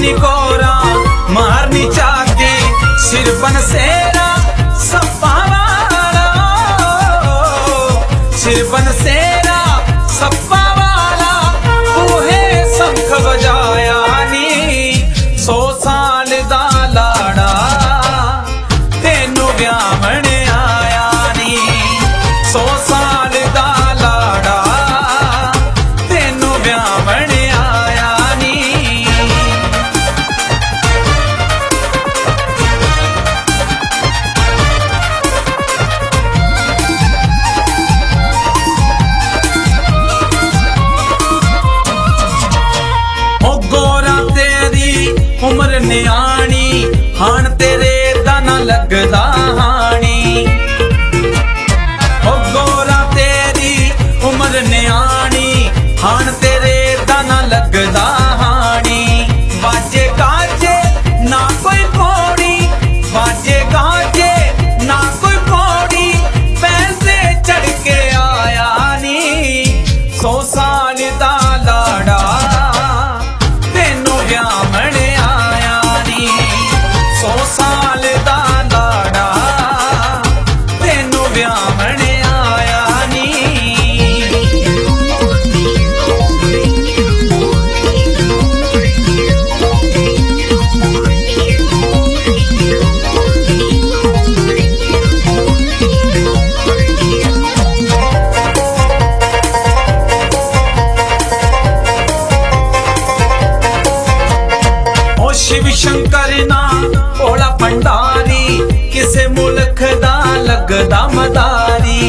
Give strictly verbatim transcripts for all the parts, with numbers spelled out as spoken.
मारनी कोरा मारनी चाहती सिर बनसेरा सप्पा वाला सिर बनसेरा सप्पा वाला बूहे शंख बजाया नी सौ साल दा लाड़ा तेनू ब्याहण आया नी सौ साल दा लाड़ा तेनू ब्याहण आया नी। उम्र न्याणी हाण तेरे दाना लगदा हानी ओ गोरा तेरी उम्र न्याणी हाण तेरे दाना लगदा हानी बाजे गाजे ना कोई पौड़ी बाजे गाजे ना कोई पौड़ी पैसे चढ़ के आया नी सौ साल दा लाड़ा तेनू ब्याहण सौ साल दा लाड़ा तेनू ब्याहण आया नी। ओ शिव शंकर ना भोला भंडारी किसे मुल्क दा लगदा मदारी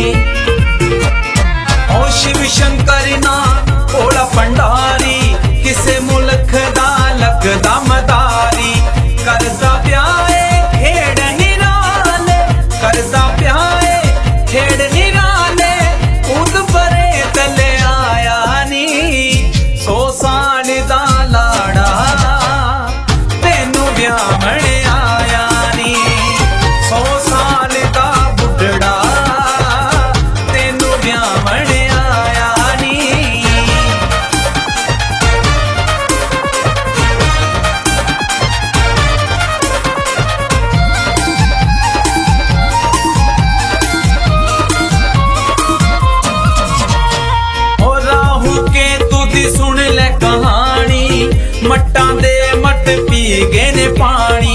ओ शिव शंकर ना भोला भंडारी किसे मुल्क दा लगदा मदारी करदा प्याए खेड़ निराले करदा प्याए खेड़ निराले उद परे तले आया नी सौ साल दा लाड़ा तेनू ब्याहण आया नी सौ साल दा बुढ़ड़ा तेनू ब्याहण आया नी। ओ राहु के तुदी सुन ले कहानी मट्टां दे मट पी गए ने पानी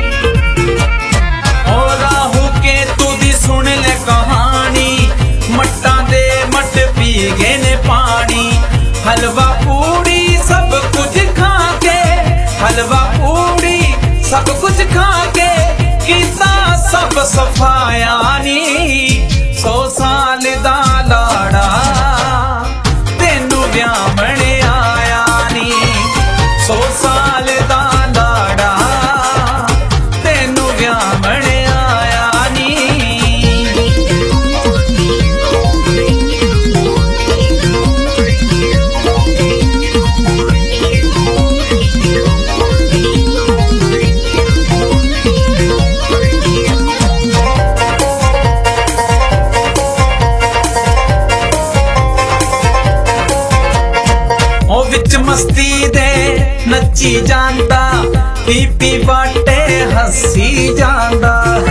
ओ राहु के तुदी सुन ले कहानी मट्टां दे मट पी गए ने पानी हलवा पूड़ी सब कुछ खा के हलवा पूड़ी सब कुछ खा के किसा सब सफाया नी सौ साल दा लाड़ा तेनू ब्याहण आया नी सौ साल दा लाड़ा तेनू ब्याहण आया नी। ओ विच मस्ती दे नच्ची जांदा पी पी बाटे हसी जांदा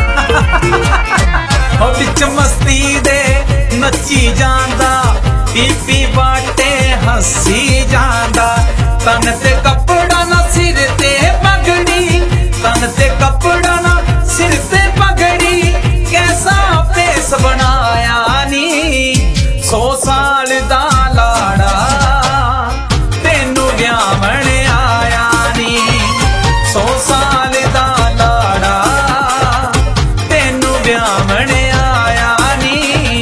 ओ विच मस्ती दे नच्ची जांदा पी पी बाटे हसी जांदा तन ते कपड़ा ना सिर ते पगड़ी तन ते कपड़ा ना सिर ते पगड़ी कैसा फेस बनाया नी सौ साल दा लाड़ा तेनू ब्याहण आया नी सौ साल दा लाड़ा तेनू ब्याहण आया नी।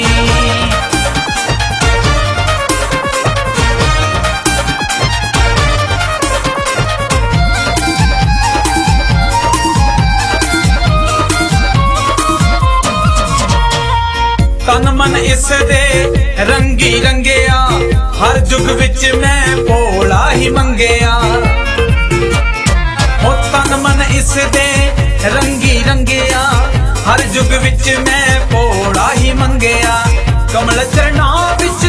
तन मन इस दे रंगी रंगिया हर जुग विच मैं भोला ही मंगया ओ तन मन इस दे रंगी रंगिया हर जुग विच मैं भोला ही मंगया कमल चरणा विच